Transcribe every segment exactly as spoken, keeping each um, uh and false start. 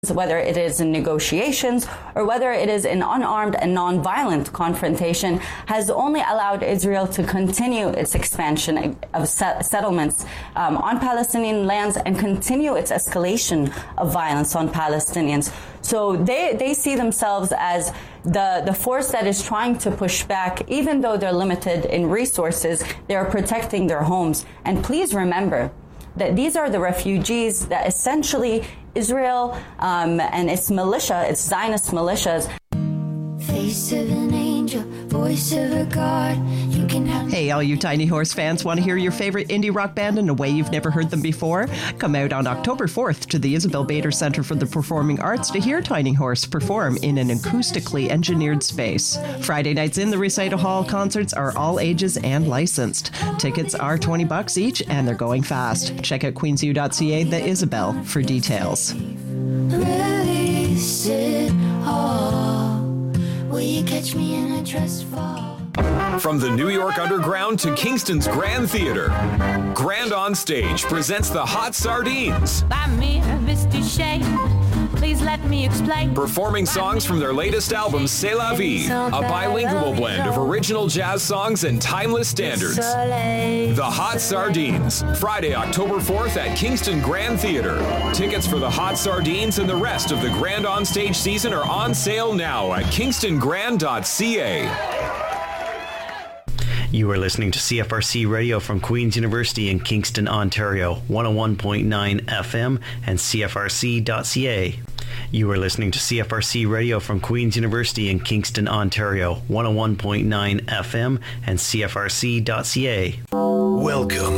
whether it is in negotiations or whether it is in unarmed and non-violent confrontation, has only allowed Israel to continue its expansion of set- settlements um, on Palestinian lands and continue its escalation of violence on Palestinians. So they, they see themselves as the, the force that is trying to push back. Even though they're limited in resources, they are protecting their homes. And please remember that these are the refugees that essentially Israel um, and its militia, its Zionist militias. Face of an angel, voice of a God. You can have. Hey, all you Tiny Horse fans, want to hear your favorite indie rock band in a way you've never heard them before? Come out on October fourth to the Isabel Bader Center for the Performing Arts to hear Tiny Horse perform in an acoustically engineered space. Friday nights in the Recital Hall concerts are all ages and licensed. Tickets are twenty bucks each and they're going fast. Check out queensu dot c a, the Isabel, for details. Release it all. Will you catch me in a trust fall? From the New York Underground to Kingston's Grand Theater, Grand on Stage presents the Hot Sardines. Buy me a Misty Shade. Please let me explain. Performing songs from their latest album, C'est La Vie, a bilingual blend of original jazz songs and timeless standards. The Hot Sardines, Friday, October fourth at Kingston Grand Theater. Tickets for the Hot Sardines and the rest of the Grand on Stage season are on sale now at kingston grand dot c a. You are listening to C F R C Radio from Queen's University in Kingston, Ontario, one oh one point nine F M and C F R C dot C A. You are listening to C F R C Radio from Queen's University in Kingston, Ontario, one oh one point nine F M and C F R C dot C A. Welcome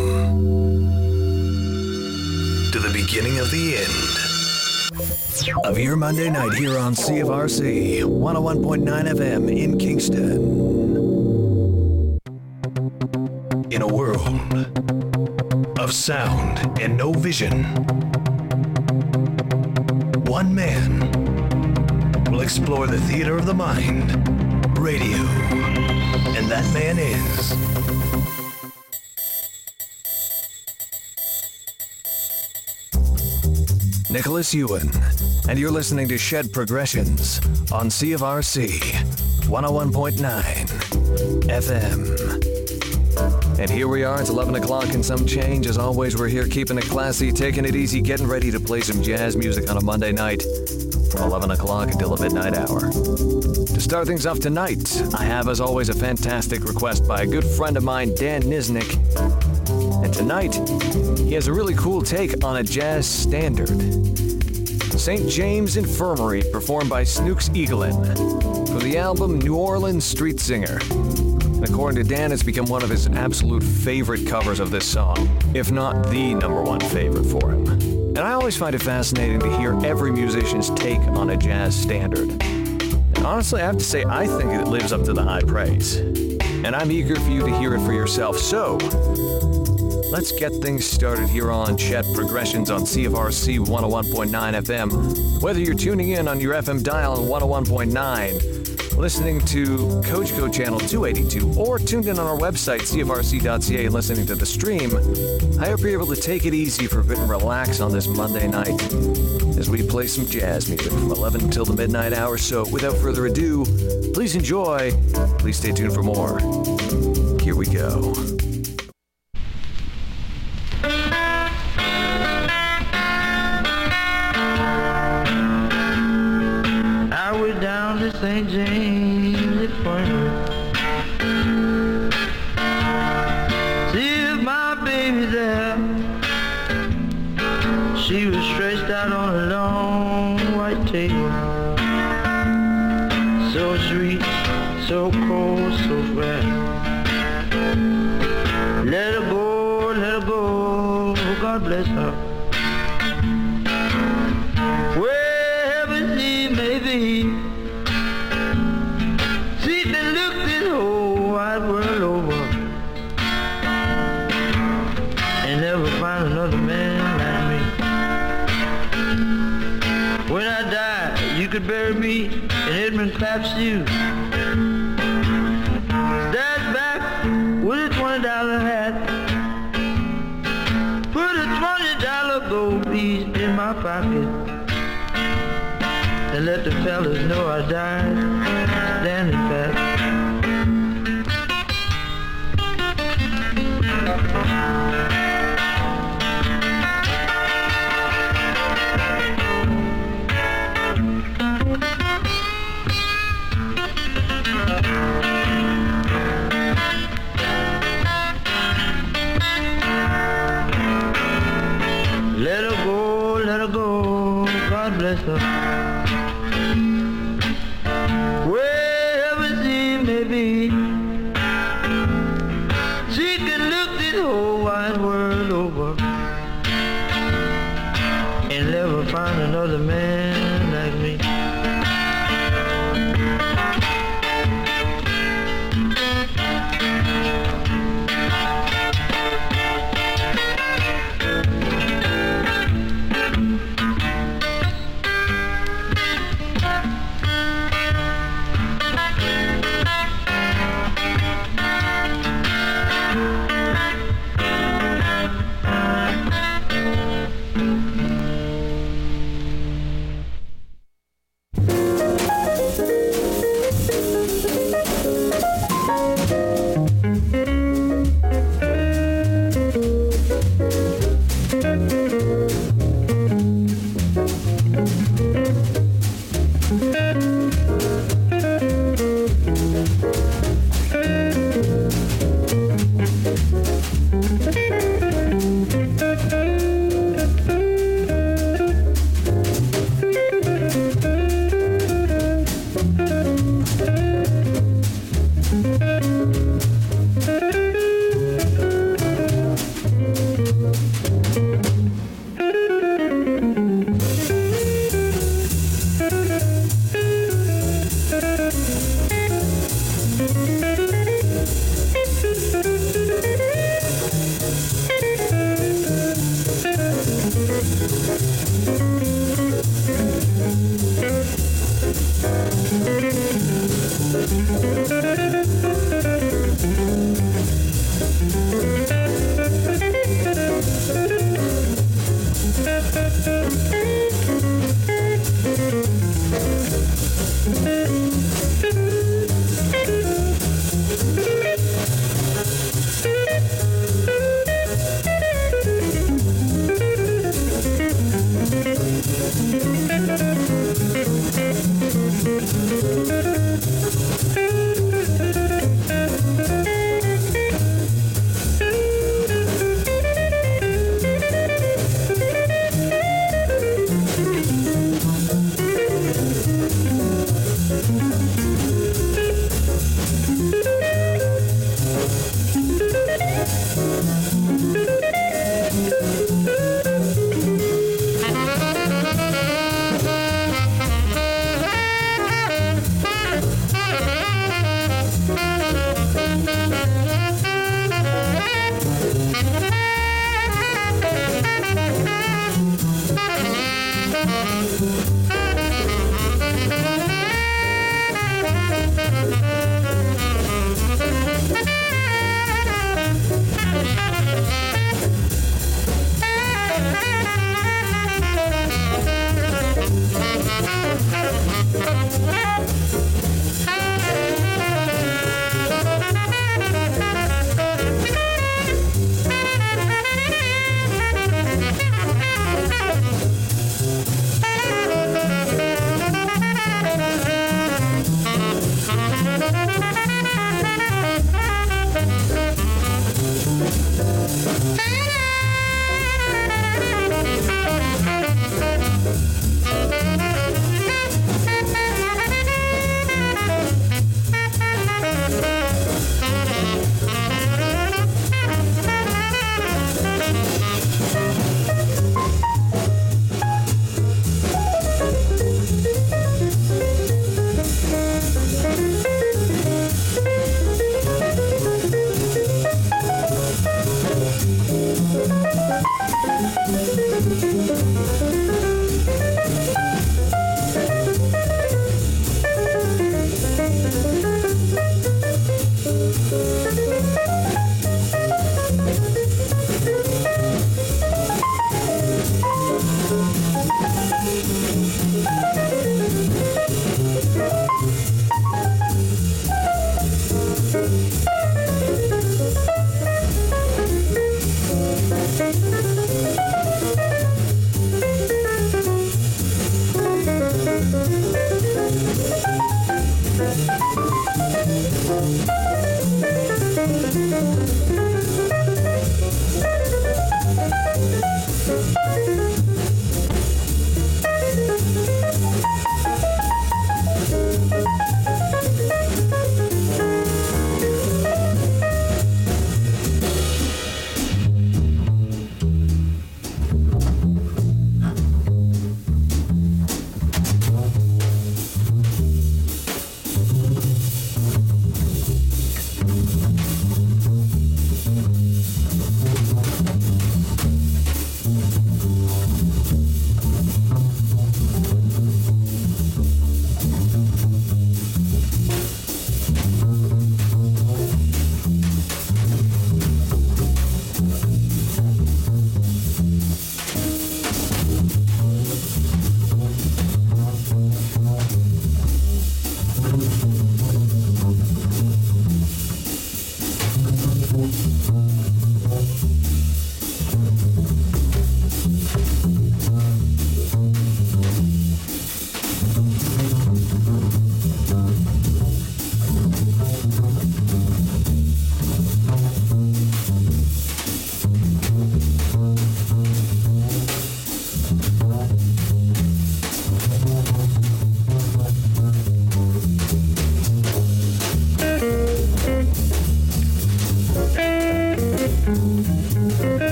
to the beginning of the end of your Monday night here on C F R C, one oh one point nine F M in Kingston. In a world of sound and no vision, one man will explore the theater of the mind, radio, and that man is Nicholas Ewan, and you're listening to Shed Progressions on C F R C one oh one point nine F M. And here we are, it's eleven o'clock and some change. As always, we're here keeping it classy, taking it easy, getting ready to play some jazz music on a Monday night from eleven o'clock until the midnight hour. To start things off tonight, I have, as always, a fantastic request by a good friend of mine, Dan Nisnik. And tonight, he has a really cool take on a jazz standard. Saint James Infirmary, performed by Snooks Eaglin for the album New Orleans Street Singer. And according to Dan, it's become one of his absolute favorite covers of this song, if not the number one favorite for him. And I always find it fascinating to hear every musician's take on a jazz standard. And honestly, I have to say, I think it lives up to the high praise. And I'm eager for you to hear it for yourself. So, let's get things started here on Chet Progressions on C F R C one oh one point nine F M. Whether you're tuning in on your F M dial on one oh one point nine, listening to Coachco Channel two eighty-two, or tuned in on our website, C F R C dot C A, and listening to the stream, I hope you're able to take it easy for a bit and relax on this Monday night as we play some jazz music from eleven until the midnight hour. So, without further ado, please enjoy. Please stay tuned for more. Here we go. I went down to Saint James Infirmary, see if my baby's there. She was stretched out on a long white table, so sweet, so cold, so fresh. Let her go, let her go, oh God bless her. Wherever she may be, she been looked this whole wide world over and never find another man like me. When I die, you could bury me in Edmund Clapp's shoes. Stand back with a twenty dollar hat, put a twenty dollar gold piece in my pocket. and let the fellas know I died standing fast. Let her go, let her go, God bless her. Wherever she may be, she can look this whole wide world over and never find another man like me.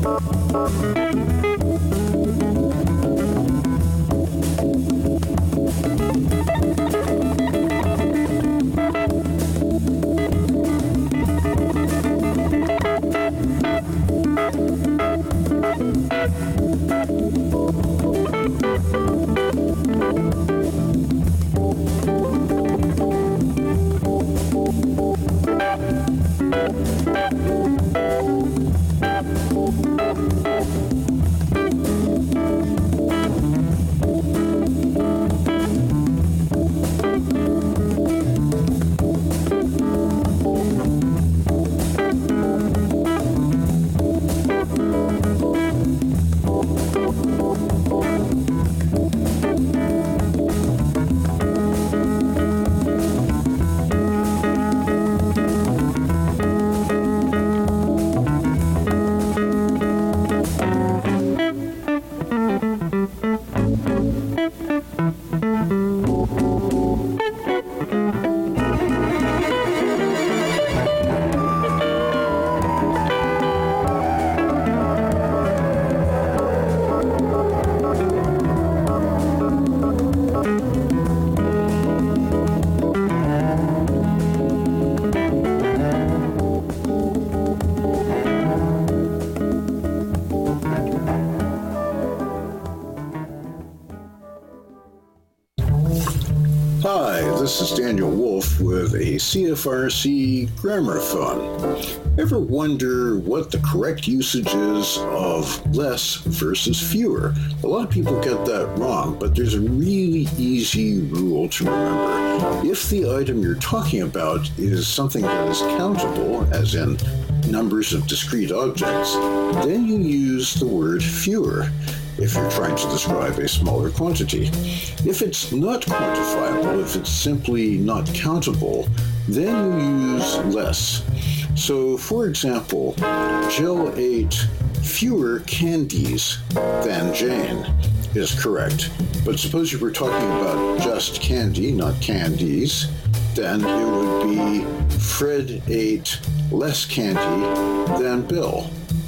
This is Daniel Wolf with a C F R C Grammar Fun. Ever wonder what the correct usage is of less versus fewer? A lot of people get that wrong, but there's a really easy rule to remember. If the item you're talking about is something that is countable, as in numbers of discrete objects, then you use the word fewer if you're trying to describe a smaller quantity. If it's not quantifiable, if it's simply not countable, then you use less. So, for example, Jill ate fewer candies than Jane is correct. But suppose you were talking about just candy, not candies, then it would be Fred ate less candy than Bill.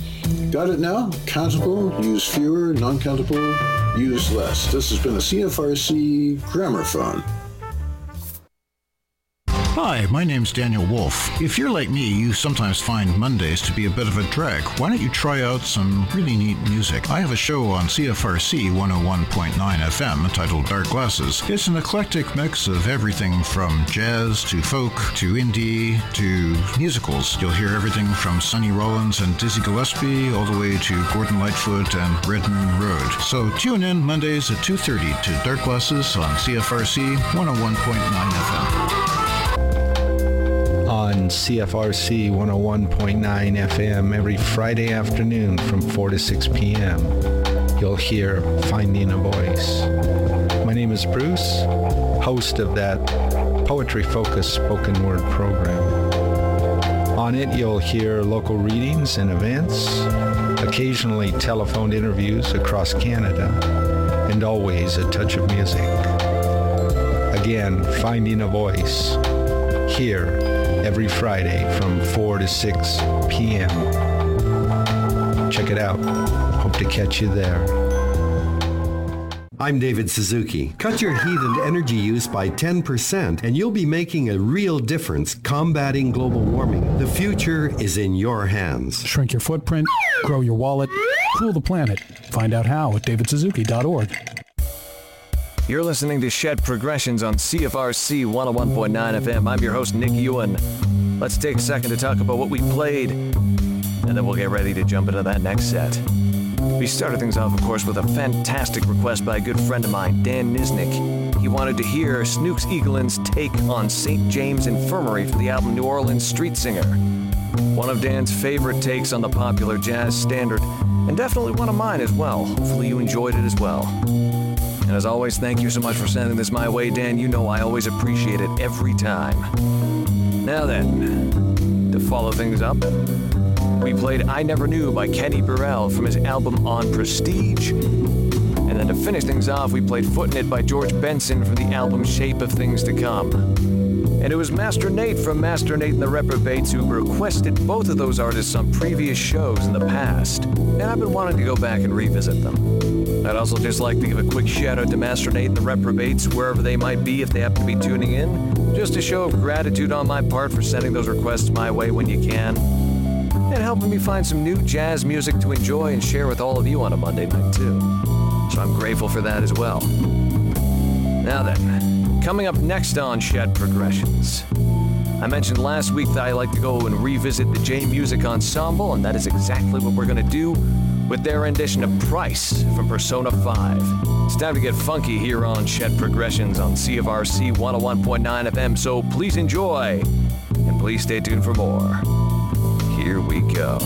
Got it now? Countable, use fewer, non-countable, use less. This has been a C F R C Grammar Fun. Hi, my name's Daniel Wolf. If you're like me, you sometimes find Mondays to be a bit of a drag. Why don't you try out some really neat music? I have a show on C F R C one oh one point nine F M titled Dark Glasses. It's an eclectic mix of everything from jazz to folk to indie to musicals. You'll hear everything from Sonny Rollins and Dizzy Gillespie all the way to Gordon Lightfoot and Red Moon Road. So tune in Mondays at two thirty to Dark Glasses on C F R C one oh one point nine F M. On C F R C one oh one point nine F M every Friday afternoon from four to six p.m. You'll hear Finding a Voice. My name is Bruce, host of that poetry-focused spoken word program. On it, you'll hear local readings and events, occasionally telephoned interviews across Canada, and always a touch of music. Again, Finding a Voice, here every Friday from four to six p.m. Check it out. Hope to catch you there. I'm David Suzuki. Cut your heat and energy use by ten percent and you'll be making a real difference combating global warming. The future is in your hands. Shrink your footprint, grow your wallet, cool the planet. Find out how at david suzuki dot org. You're listening to Shed Progressions on C F R C one oh one point nine F M. I'm your host, Nick Ewan. Let's take a second to talk about what we played, and then we'll get ready to jump into that next set. We started things off, of course, with a fantastic request by a good friend of mine, Dan Nisnik. He wanted to hear Snooks Eagleton's take on Saint James Infirmary for the album New Orleans Street Singer. One of Dan's favorite takes on the popular jazz standard, and definitely one of mine as well. Hopefully you enjoyed it as well. And as always, thank you so much for sending this my way, Dan. You know I always appreciate it every time. Now then, to follow things up, we played I Never Knew by Kenny Burrell from his album On Prestige. And then to finish things off, we played Footin' It by George Benson from the album Shape of Things to Come. And it was Master Nate from Master Nate and the Reprobates who requested both of those artists on previous shows in the past. And I've been wanting to go back and revisit them. I'd also just like to give a quick shout out to Master Nate and the Reprobates, wherever they might be if they happen to be tuning in. Just a show of gratitude on my part for sending those requests my way when you can. And helping me find some new jazz music to enjoy and share with all of you on a Monday night, too. So I'm grateful for that as well. Now then, coming up next on Shed Progressions. I mentioned last week that I like to go and revisit the J Music Ensemble, and that is exactly what we're going to do with their rendition of Price from Persona five. It's time to get funky here on Shed Progressions on C F R C one oh one point nine F M, so please enjoy, and please stay tuned for more. Here we go.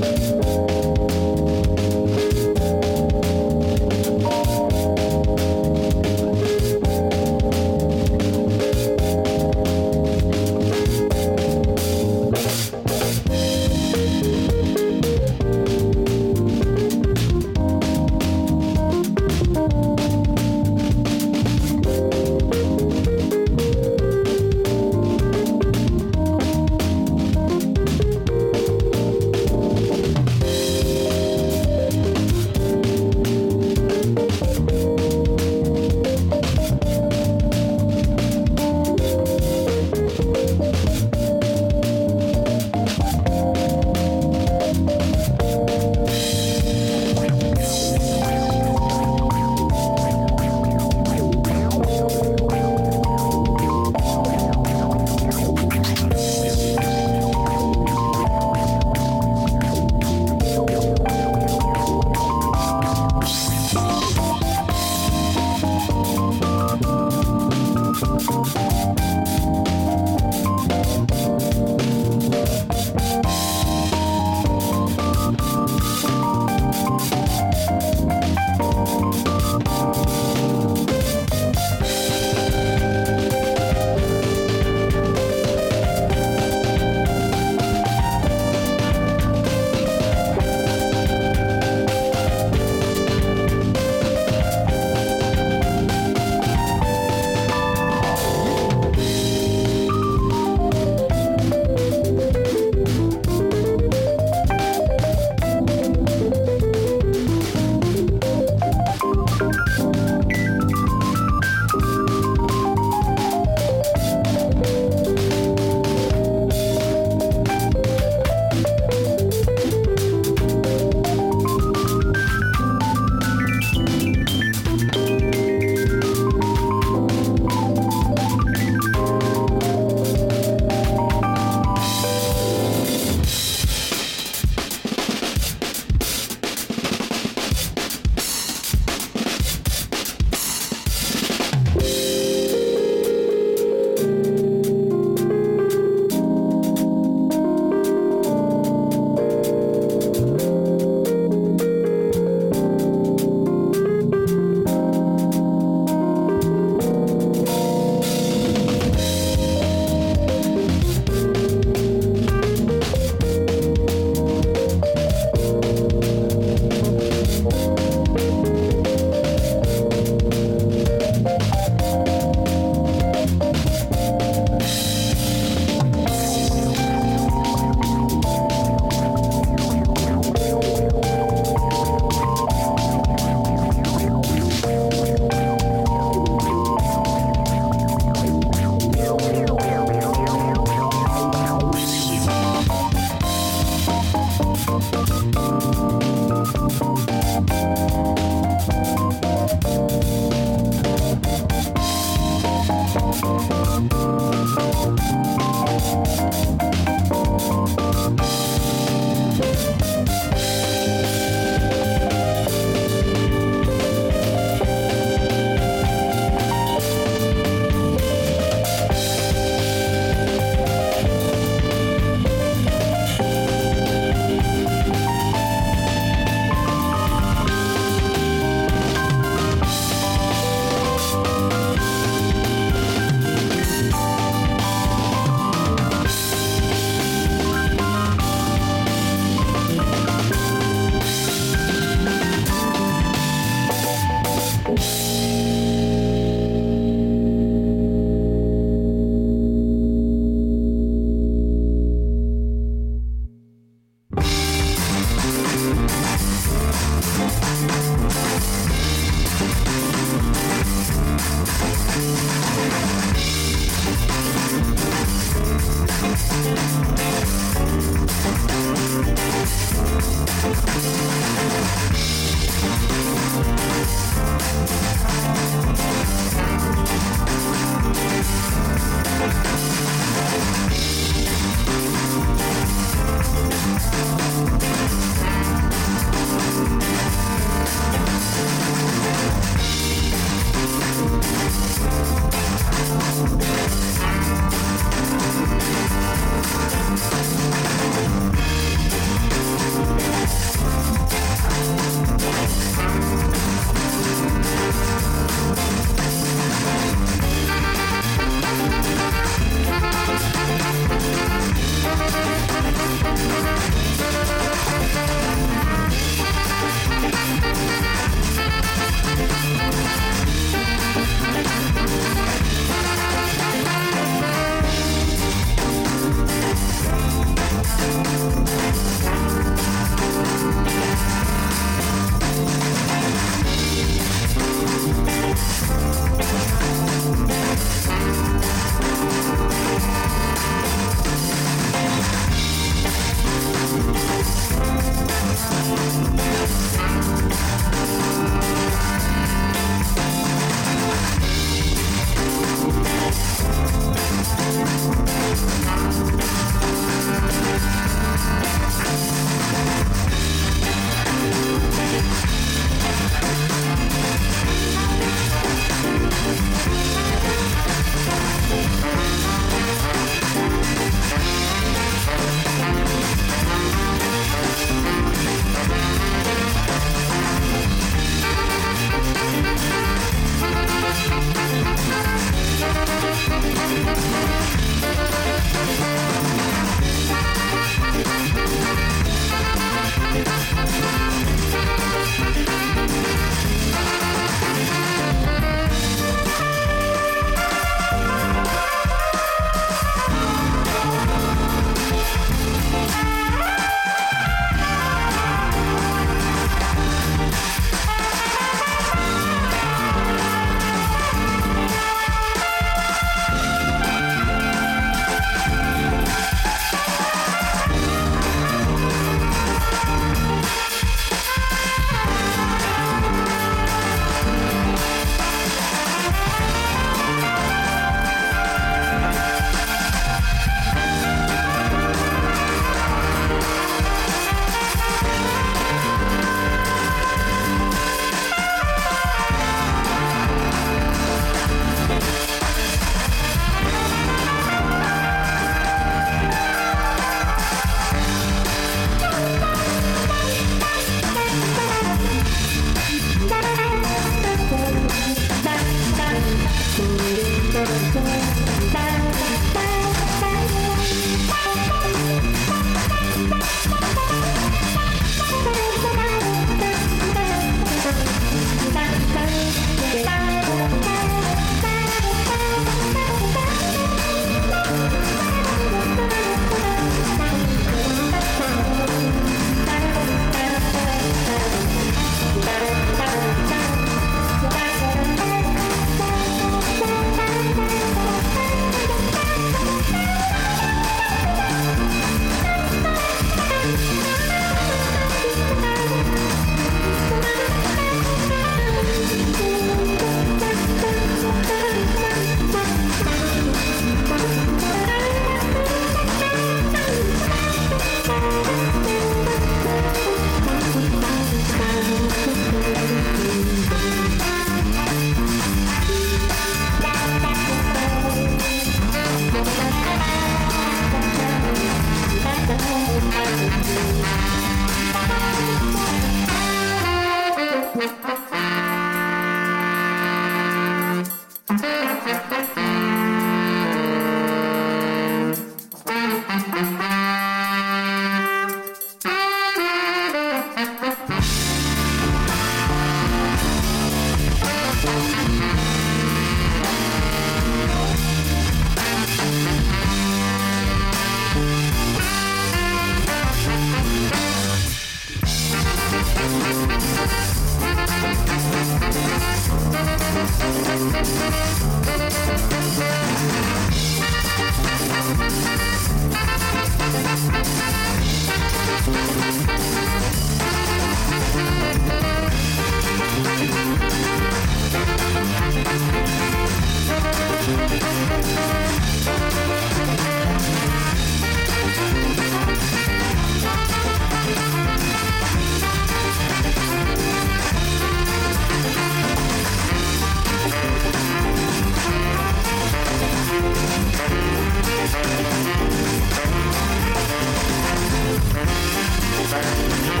Bye.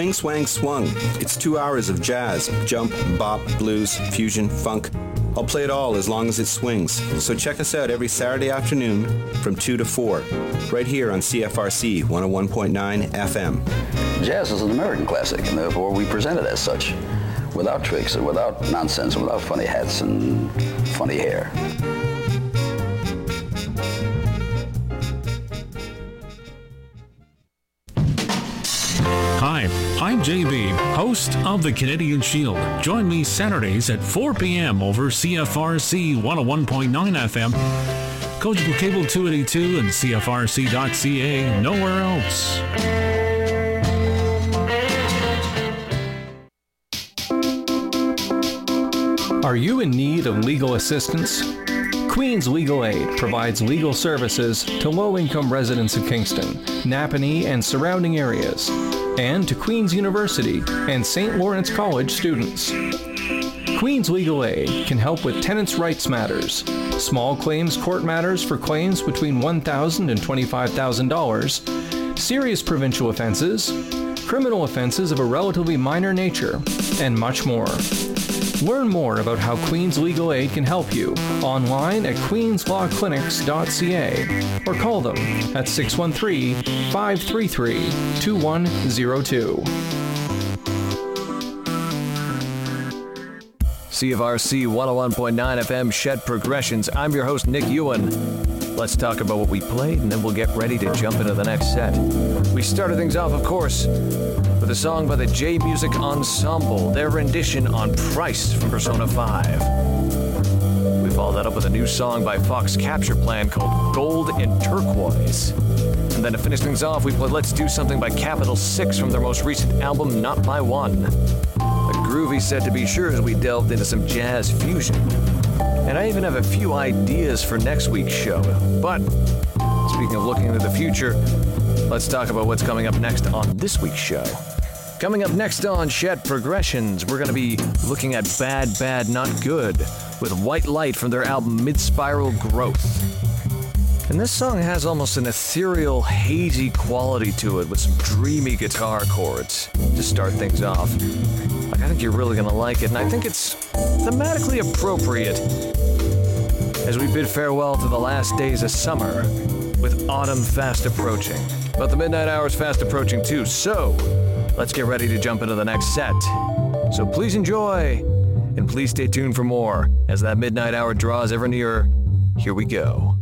Swing Swang Swung. It's two hours of jazz, jump, bop, blues, fusion, funk. I'll play it all as long as it swings. So check us out every Saturday afternoon from two to four, right here on C F R C one oh one point nine F M. Jazz is an American classic, and therefore we present it as such, without tricks and without nonsense and without funny hats and funny hair. Hi, I'm J B, host of the Canadian Shield. Join me Saturdays at four p.m. over C F R C one oh one point nine F M, Cogeable Cable two eighty-two, and C F R C dot C A, nowhere else. Are you in need of legal assistance? Queen's Legal Aid provides legal services to low-income residents of Kingston, Napanee, and surrounding areas, and to Queen's University and Saint Lawrence College students. Queen's Legal Aid can help with tenants' rights matters, small claims court matters for claims between one thousand dollars and twenty-five thousand dollars, serious provincial offenses, criminal offenses of a relatively minor nature, and much more. Learn more about how Queen's Legal Aid can help you online at queens law clinics dot c a or call them at six one three, five three three, two one zero two. C F R C one oh one point nine F M Shed Progressions. I'm your host, Nick Ewan. Let's talk about what we played, and then we'll get ready to jump into the next set. We started things off, of course, with a song by the J Music Ensemble, their rendition on Price from Persona five. We followed that up with a new song by Fox Capture Plan called Gold and Turquoise. And then to finish things off, we played Let's Do Something by Capital Six from their most recent album, Not By One. A groovy set to be sure as we delved into some jazz fusion. And I even have a few ideas for next week's show. But speaking of looking into the future, let's talk about what's coming up next on this week's show. Coming up next on Shed Progressions, we're going to be looking at Bad, Bad, Not Good with White Light from their album Mid-Spiral Growth. And this song has almost an ethereal, hazy quality to it with some dreamy guitar chords to start things off. Like, I think you're really going to like it, and I think it's thematically appropriate as we bid farewell to the last days of summer with autumn fast approaching. But the midnight hour is fast approaching too, so let's get ready to jump into the next set. So please enjoy, and please stay tuned for more as that midnight hour draws ever nearer. Here we go.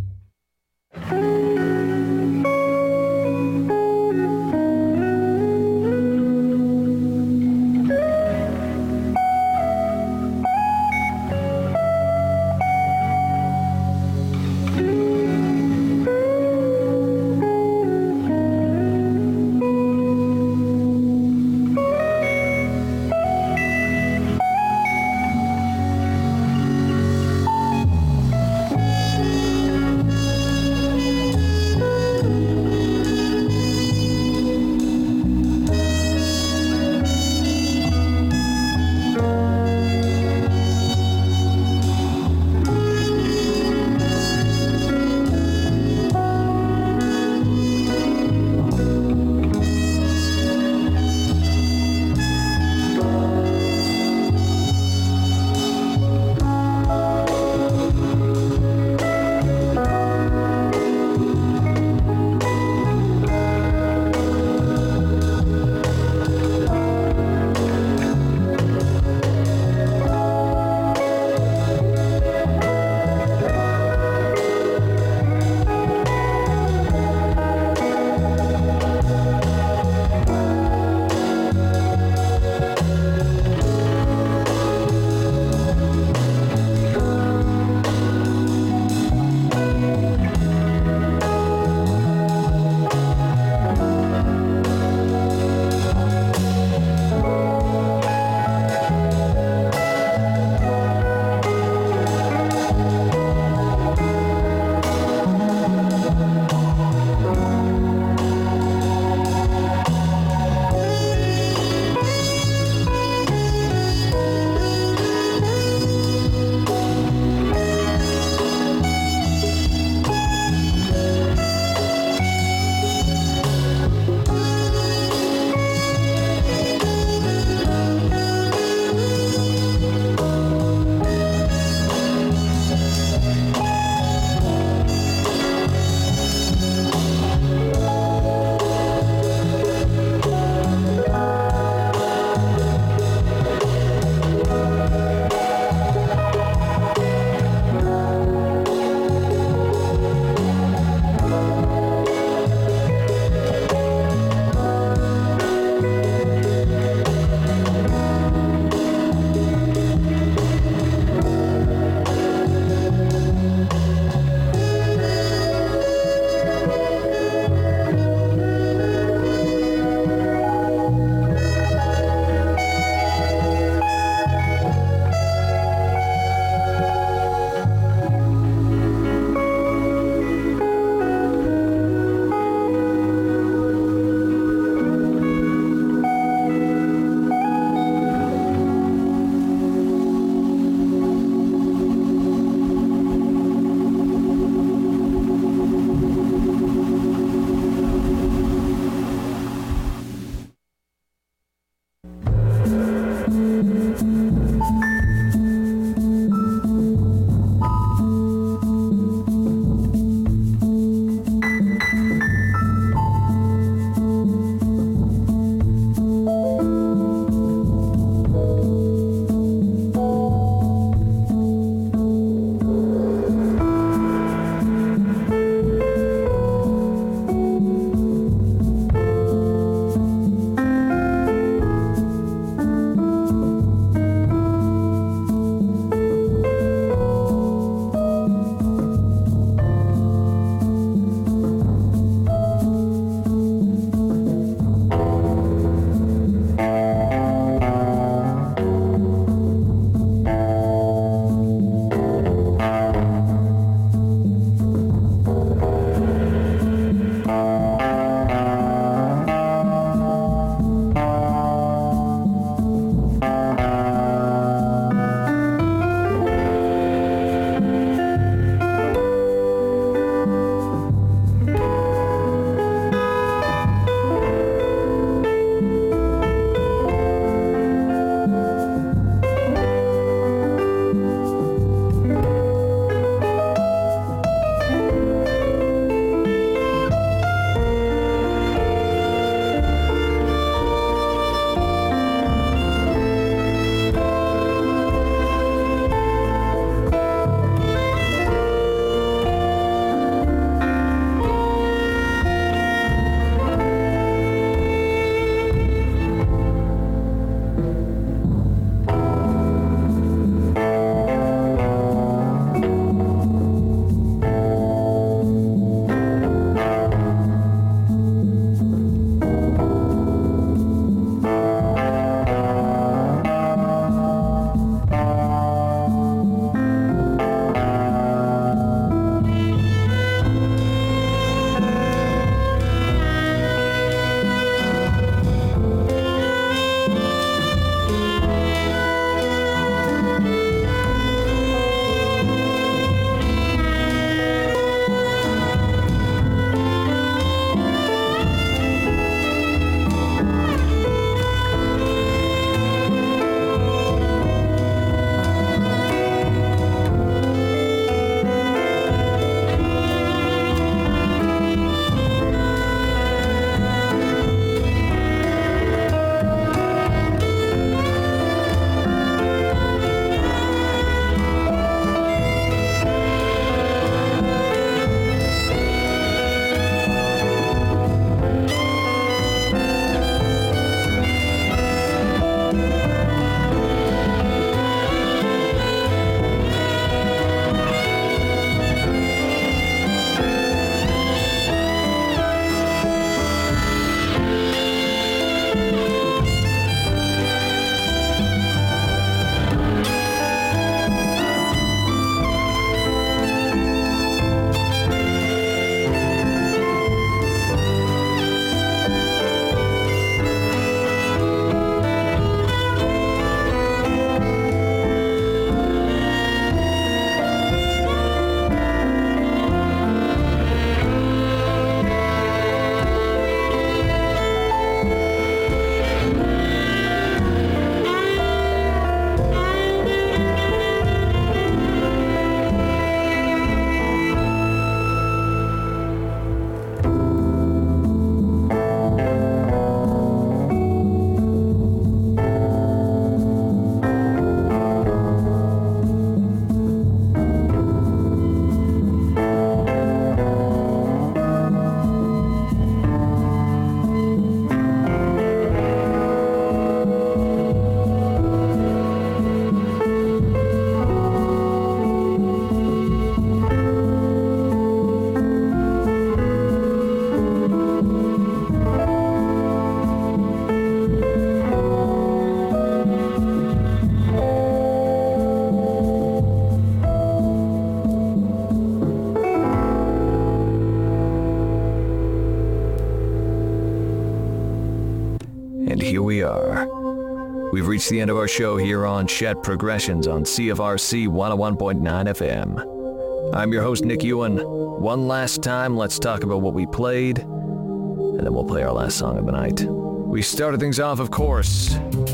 we are. We've reached the end of our show here on Shed Progressions on C F R C one oh one point nine F M. I'm your host, Nick Ewan. One last time, let's talk about what we played, and then we'll play our last song of the night. We started things off, of course,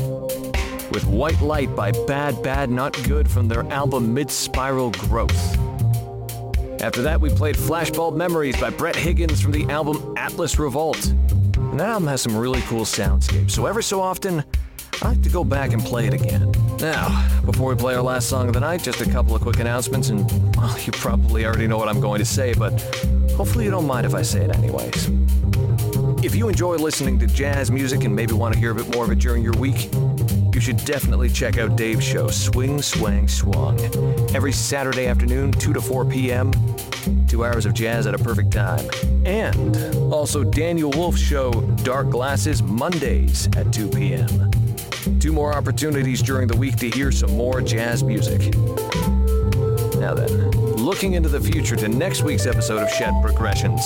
with White Light by Bad Bad Not Good from their album Mid-Spiral Growth. After that, we played Flashbulb Memories by Brett Higgins from the album Atlas Revolt. And that album has some really cool soundscapes, so every so often, I like to go back and play it again. Now, before we play our last song of the night, just a couple of quick announcements, and, well, you probably already know what I'm going to say, but hopefully you don't mind if I say it anyways. If you enjoy listening to jazz music and maybe want to hear a bit more of it during your week, you should definitely check out Dave's show, Swing, Swang, Swung. Every Saturday afternoon, two to four p.m., two hours of jazz at a perfect time. And also Daniel Wolf's show, Dark Glasses, Mondays at two p.m. Two more opportunities during the week to hear some more jazz music. Now then, looking into the future to next week's episode of Shed Progressions.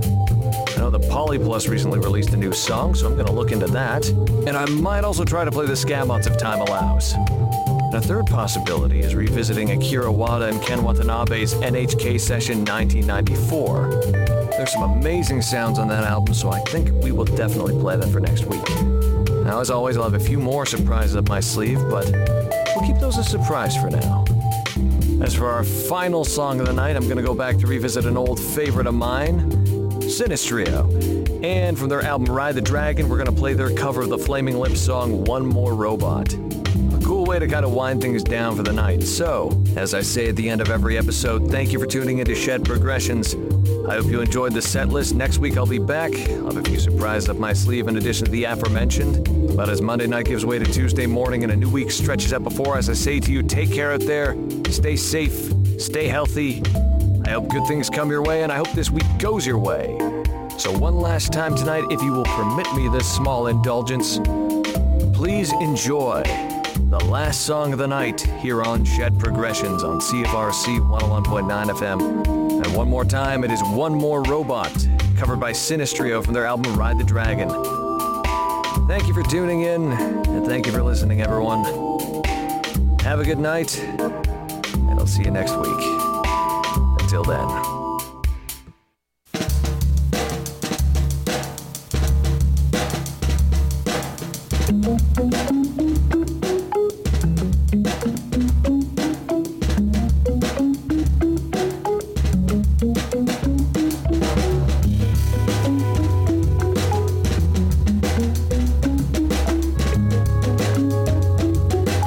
I know the Polyplus recently released a new song, so I'm going to look into that. And I might also try to play the Scamots if time allows. And a third possibility is revisiting Akira Wada and Ken Watanabe's N H K Session nineteen ninety-four. There's some amazing sounds on that album, so I think we will definitely play that for next week. Now, as always, I'll have a few more surprises up my sleeve, but we'll keep those a surprise for now. As for our final song of the night, I'm going to go back to revisit an old favorite of mine, Sinistrio. And from their album Ride the Dragon, we're going to play their cover of the Flaming Lips song, One More Robot. A cool way to kind of wind things down for the night. So, as I say at the end of every episode, thank you for tuning in to Shed Progressions. I hope you enjoyed the set list. Next week I'll be back. I'll have a few surprises up my sleeve in addition to the aforementioned. But as Monday night gives way to Tuesday morning and a new week stretches out before us, I say to you, take care out there, stay safe, stay healthy. I hope good things come your way, and I hope this week goes your way. So one last time tonight, if you will permit me this small indulgence, please enjoy the last song of the night here on Shed Progressions on C F R C one oh one point nine F M. And one more time, it is One More Robot, covered by Sinistrio from their album Ride the Dragon. Thank you for tuning in, and thank you for listening, everyone. Have a good night, and I'll see you next week. Until then.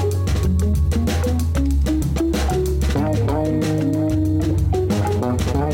Bye.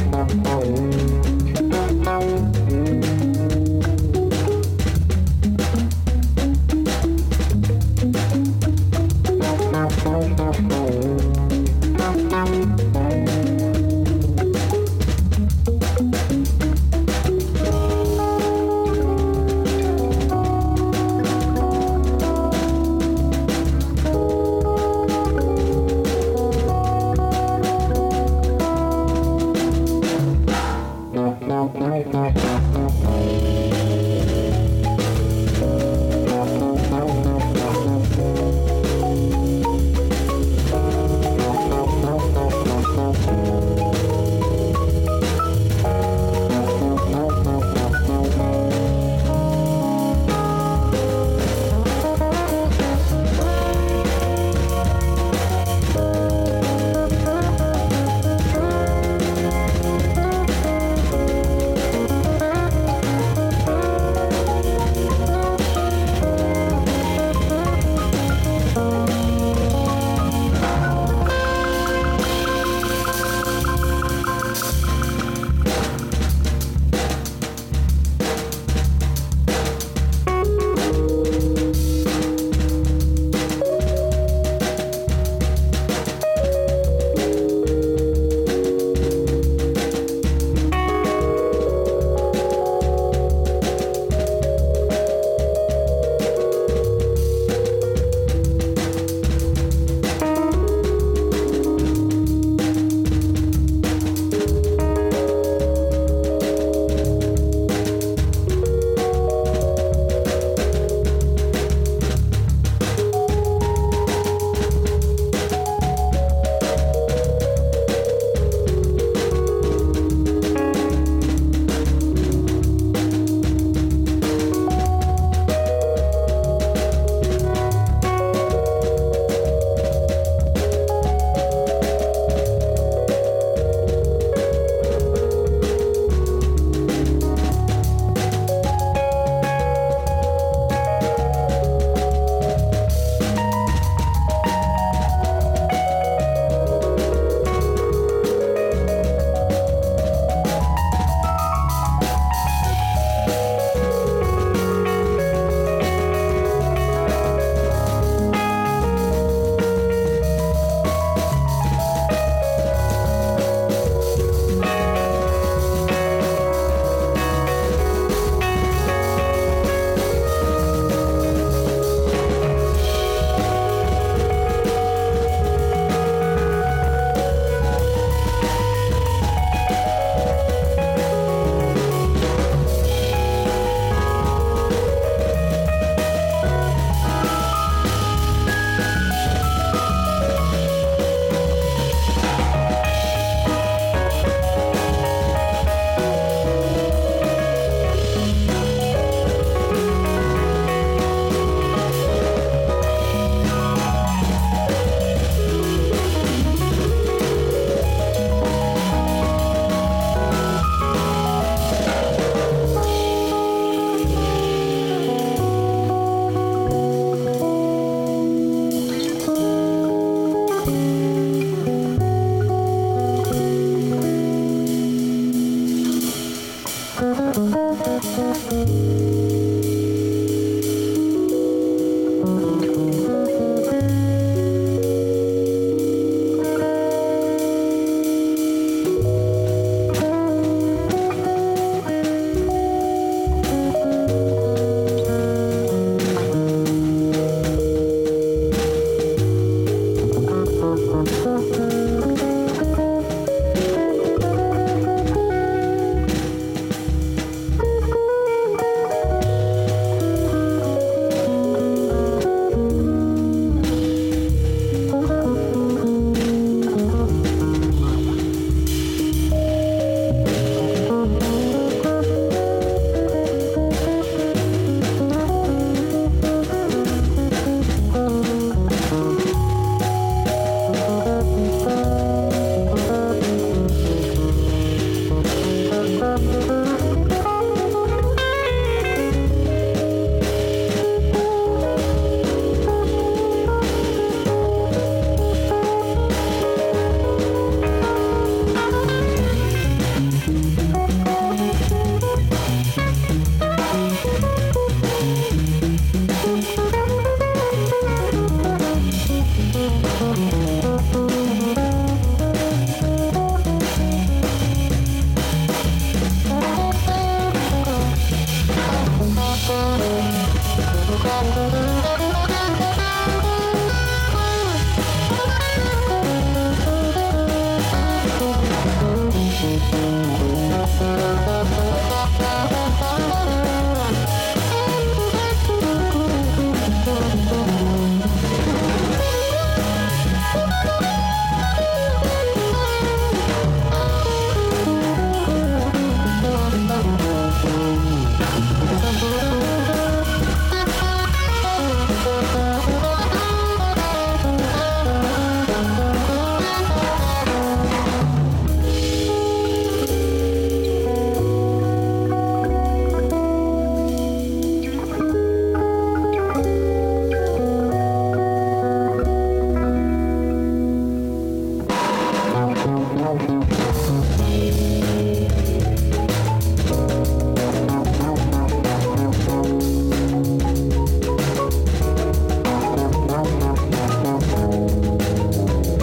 Thank you.